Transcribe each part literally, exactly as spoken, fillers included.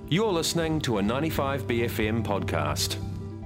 You're listening to a ninety-five B F M podcast.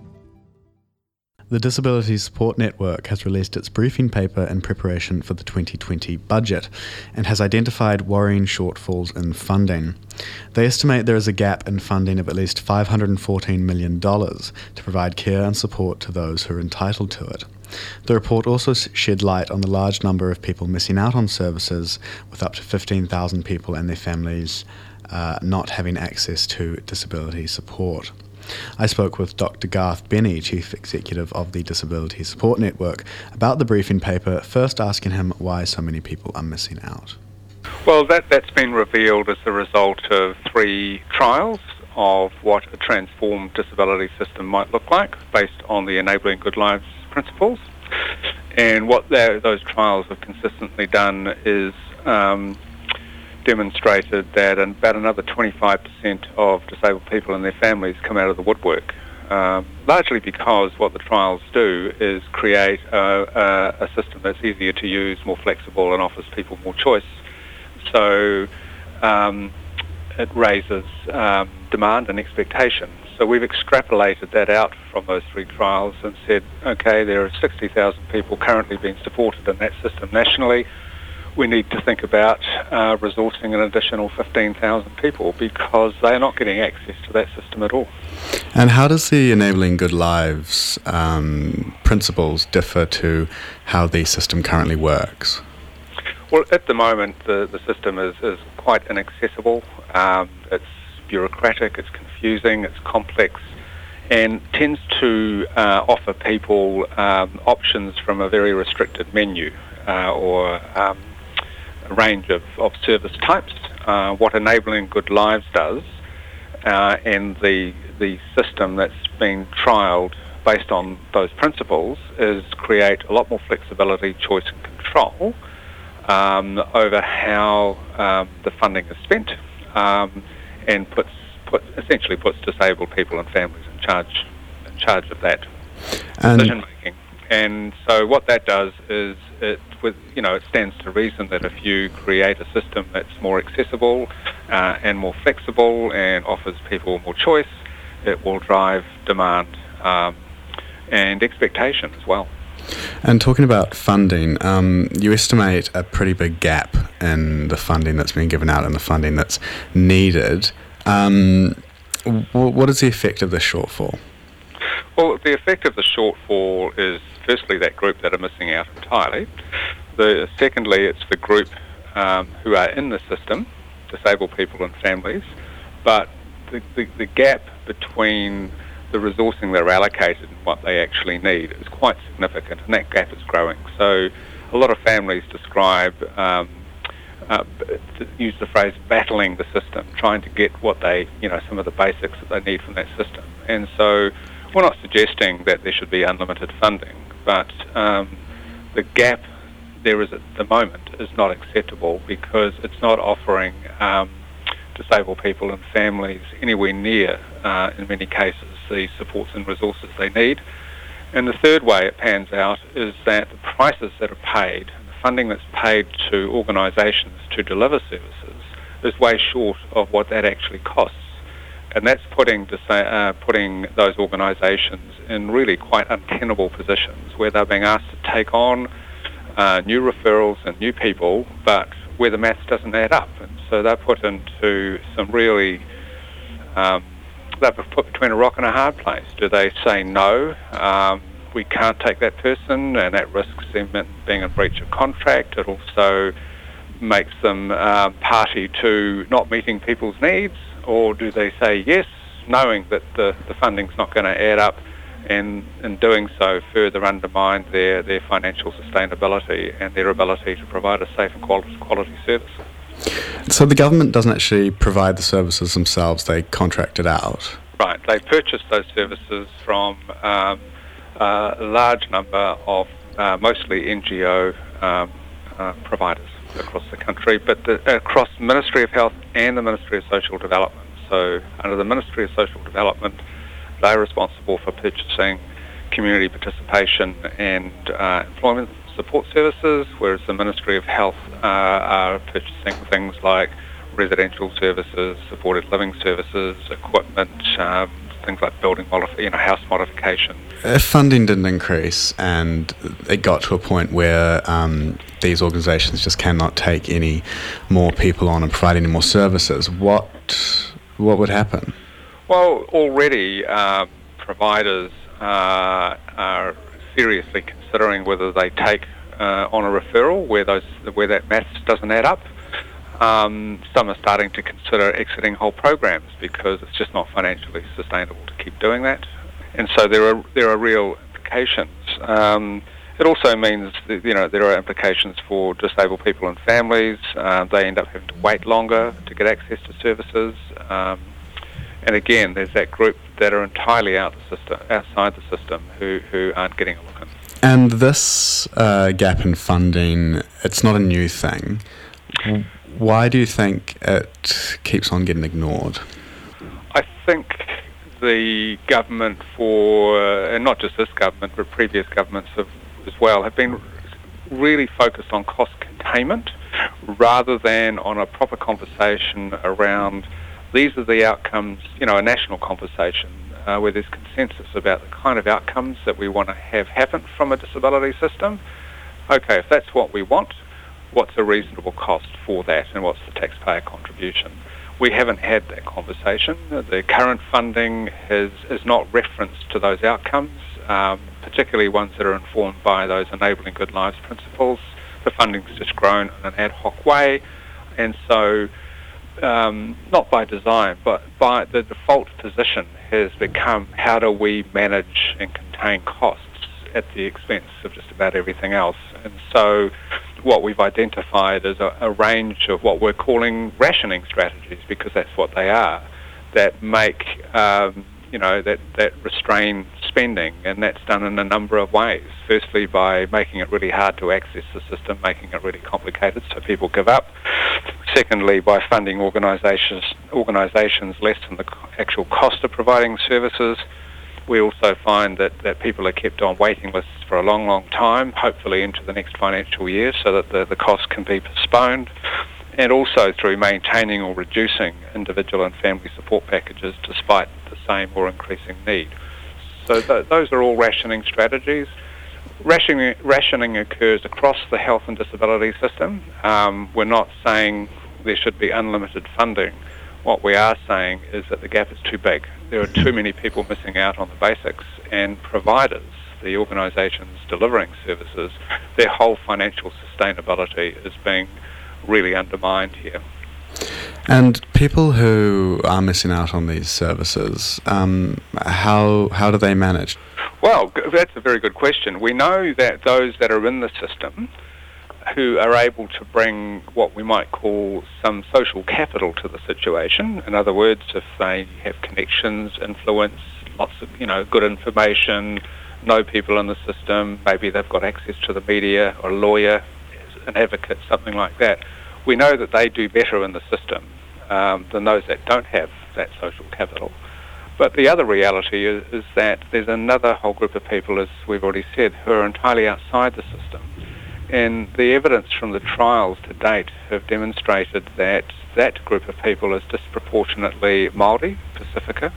The Disability Support Network has released its briefing paper in preparation for the twenty twenty budget and has identified worrying shortfalls in funding. They estimate there is a gap in funding of at least five hundred fourteen million dollars to provide care and support to those who are entitled to it. The report also shed light on the large number of people missing out on services, with up to fifteen thousand people and their families uh, not having access to disability support. I spoke with Doctor Garth Benny, Chief Executive of the Disability Support Network, about the briefing paper, first asking him why so many people are missing out. Well, that, that's been revealed as a result of three trials of what a transformed disability system might look like based on the Enabling Good Lives principles. And what those trials have consistently done is um, demonstrated that about another twenty-five percent of disabled people and their families come out of the woodwork, um, largely because what the trials do is create a, a, a system that's easier to use, more flexible, and offers people more choice. So um, it raises um, demand and expectation. So we've extrapolated that out from those three trials and said, okay, there are sixty thousand people currently being supported in that system nationally. We need to think about uh, resourcing an additional fifteen thousand people because they are not getting access to that system at all. And how does the Enabling Good Lives um, principles differ to how the system currently works? Well, at the moment, the, the system is, is quite inaccessible. Um, it's bureaucratic, it's confusing, it's complex, and tends to uh, offer people um, options from a very restricted menu uh, or um, a range of, of service types. Uh, what Enabling Good Lives does, uh, and the the system that's been trialled based on those principles, is create a lot more flexibility, choice and control um, over how um, the funding is spent, um, and puts put, essentially puts disabled people and families in charge in charge of that decision making. And so what that does is it, with you know, it stands to reason that if you create a system that's more accessible uh, and more flexible and offers people more choice, it will drive demand um, and expectation as well. And talking about funding, um, you estimate a pretty big gap in the funding that's been given out and the funding that's needed. Um, w- what is the effect of this shortfall? Well, the effect of the shortfall is firstly that group that are missing out entirely. The, secondly, it's the group um, who are in the system, disabled people and families, but the, the, the gap between the resourcing they're allocated and what they actually need is quite significant, and that gap is growing. So a lot of families describe, um, uh, to use the phrase, battling the system, trying to get what they, you know, some of the basics that they need from that system. And so we're not suggesting that there should be unlimited funding, but um, the gap there is at the moment is not acceptable because it's not offering um, disabled people and families anywhere near, uh, in many cases, the supports and resources they need. And the third way it pans out is that the prices that are paid, the funding that's paid to organisations to deliver services, is way short of what that actually costs. And that's putting uh, putting those organisations in really quite untenable positions where they're being asked to take on uh, new referrals and new people, but where the maths doesn't add up. And so they're put into some really, um, they're put between a rock and a hard place. Do they say no, um, we can't take that person, and that risks them being in breach of contract? It also makes them uh, party to not meeting people's needs. Or do they say yes, knowing that the, the funding's not going to add up, and in doing so further undermine their, their financial sustainability and their ability to provide a safe and quality, quality service? So the government doesn't actually provide the services themselves, they contract it out? Right, they purchase those services from um, uh, a large number of uh, mostly N G O um, uh, providers across the country, but the, across the Ministry of Health and the Ministry of Social Development. So under the Ministry of Social Development, they're responsible for purchasing community participation and uh, employment support services, whereas the Ministry of Health uh, are purchasing things like residential services, supported living services, equipment, um, things like building modif- you know, house modification. If funding didn't increase and it got to a point where um, these organisations just cannot take any more people on and provide any more services, what what would happen? Well, already uh, providers uh, are seriously considering whether they take uh, on a referral where those where that maths doesn't add up. Um, some are starting to consider exiting whole programs because it's just not financially sustainable to keep doing that. And so there are there are real implications. Um, it also means that, you know, there are implications for disabled people and families. Uh, they end up having to wait longer to get access to services. Um, and again, there's that group that are entirely out the system, outside the system who, who aren't getting a look in. And this uh, gap in funding, it's not a new thing. Why do you think it keeps on getting ignored? I think the government for, uh, and not just this government, but previous governments have, as well, have been really focused on cost containment rather than on a proper conversation around these are the outcomes, you know, a national conversation uh, where there's consensus about the kind of outcomes that we want to have happen from a disability system. Okay, if that's what we want, what's a reasonable cost for that and what's the taxpayer contribution? We haven't had that conversation. The current funding has, is not referenced to those outcomes, um, particularly ones that are informed by those enabling good lives principles. The funding's just grown in an ad hoc way, and so um, not by design, but by the default position has become how do we manage and contain costs at the expense of just about everything else. And so what we've identified is a, a range of what we're calling rationing strategies, because that's what they are, that make, um, you know, that, that restrain spending, and that's done in a number of ways. Firstly, by making it really hard to access the system, making it really complicated so people give up. Secondly, by funding organisations organisations less than the actual cost of providing services. We also find that, that people are kept on waiting lists for a long, long time, hopefully into the next financial year, so that the, the cost can be postponed, and also through maintaining or reducing individual and family support packages despite the same or increasing need. So th- those are all rationing strategies. Rationing, rationing occurs across the health and disability system. Um, we're not saying there should be unlimited funding. What we are saying is that the gap is too big. There are too many people missing out on the basics, and providers, the organisations delivering services, their whole financial sustainability is being really undermined here. And people who are missing out on these services, um, how how do they manage? Well, that's a very good question. We know that those that are in the system who are able to bring what we might call some social capital to the situation. In other words, if they have connections, influence, lots of, you know, good information, know people in the system, maybe they've got access to the media or a lawyer, an advocate, something like that. We know that they do better in the system um, than those that don't have that social capital. But the other reality is, is that there's another whole group of people, as we've already said, who are entirely outside the system. And the evidence from the trials to date have demonstrated that that group of people is disproportionately Māori, Pacifica,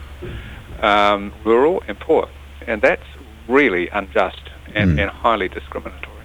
um, rural and poor. And that's really unjust and, mm. and highly discriminatory.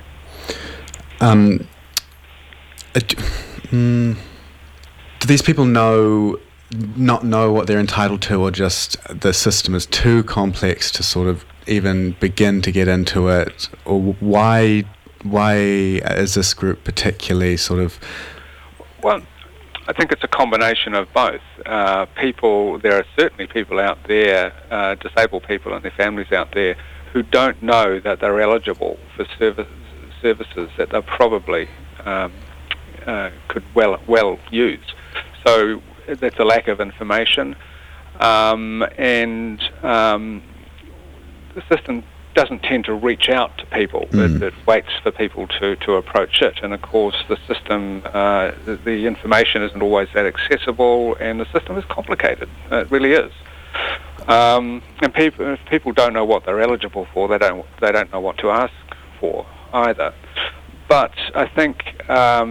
Um, uh, do, mm, do these people know, not know what they're entitled to, or just the system is too complex to sort of even begin to get into it? Or why... Why is this group particularly sort of... Well, I think it's a combination of both. Uh, people, there are certainly people out there, uh, disabled people and their families out there, who don't know that they're eligible for service, services that they probably um, uh, could well well use. So that's a lack of information, um, and um, the system doesn't tend to reach out to people. Mm. It, it waits for people to, to approach it. And of course the system, uh, the, the information isn't always that accessible, and the system is complicated. It really is. Um, and people, if people don't know what they're eligible for, they don't they don't know what to ask for either. But I think um,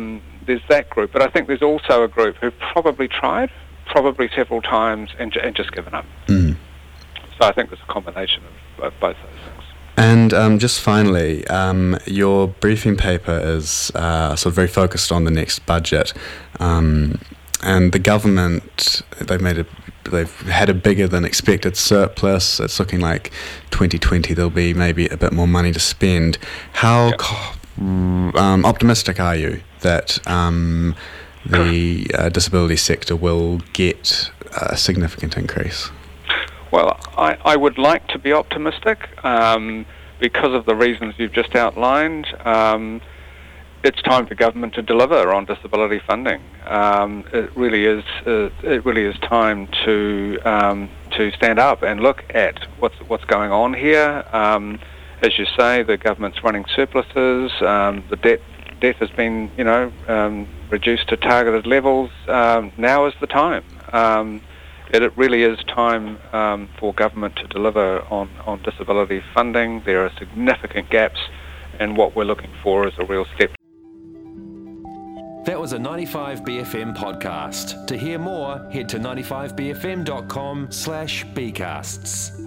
there's that group, but I think there's also a group who've probably tried, probably several times, and, j- and just given up. Mm. So I think there's a combination of, of both those things. And um, just finally, um, your briefing paper is uh, sort of very focused on the next budget, um, and the government, they've made a they've had a bigger than expected surplus. It's looking like twenty twenty there'll be maybe a bit more money to spend. How Yep. co- um, optimistic are you that um, the uh, disability sector will get a significant increase? Well, I, I would like to be optimistic um, because of the reasons you've just outlined. Um, it's time for government to deliver on disability funding. Um, it really is. Uh, it really is time to um, to stand up and look at what's what's going on here. Um, as you say, the government's running surpluses. Um, the debt debt has been, you know, um, reduced to targeted levels. Um, now is the time. Um, It, it really is time um, for government to deliver on, on disability funding. There are significant gaps, and what we're looking for is a real step. That was a ninety-five B F M podcast. To hear more, head to ninety-five b f m dot com slash bcasts.